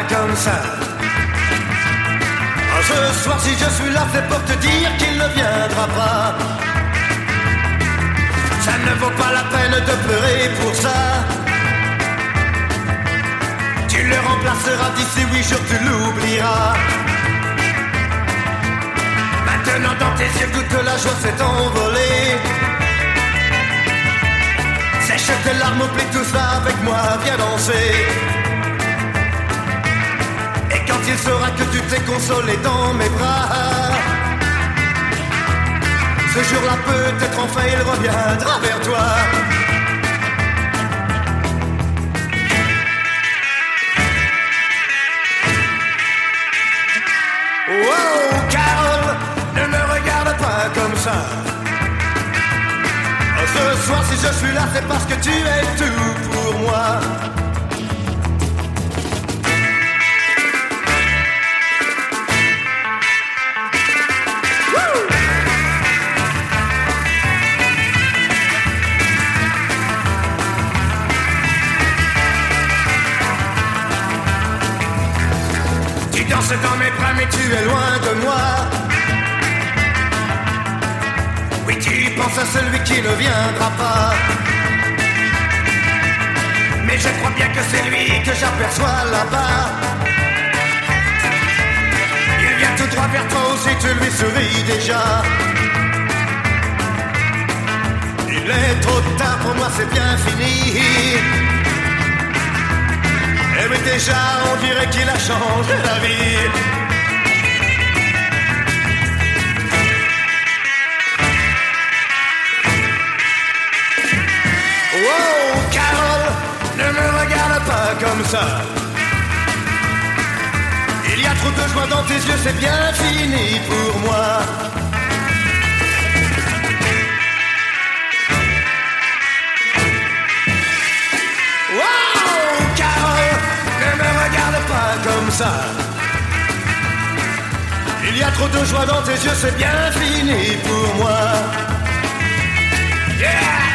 comme ça. Oh, ce soir si je suis là c'est pour te dire qu'il ne viendra pas. Ça ne vaut pas la peine de pleurer pour ça. Tu le remplaceras d'ici 8 jours, tu l'oublieras. Maintenant dans tes yeux toute la joie s'est envolée. Sèche tes larmes, oublie tout ça avec moi, viens danser. Et quand il saura que tu t'es consolé dans mes bras, ce jour-là peut-être enfin il reviendra vers toi. Wow, Carole, ne me regarde pas comme ça. Ce soir si je suis là c'est parce que tu es tout pour moi. Tu danses dans mes bras mais tu es loin de moi. Oui, tu penses à celui qui ne viendra pas. Mais je crois bien que c'est lui que j'aperçois là-bas. Il vient tout droit vers toi aussi, tu lui souris déjà. Il est trop tard pour moi, c'est bien fini. Et oui, déjà, on dirait qu'il a changé la vie. Wow, Carole, ne me regarde pas comme ça. Il y a trop de joie dans tes yeux, c'est bien fini pour moi. Wow, Carole, ne me regarde pas comme ça. Il y a trop de joie dans tes yeux, c'est bien fini pour moi. Yeah!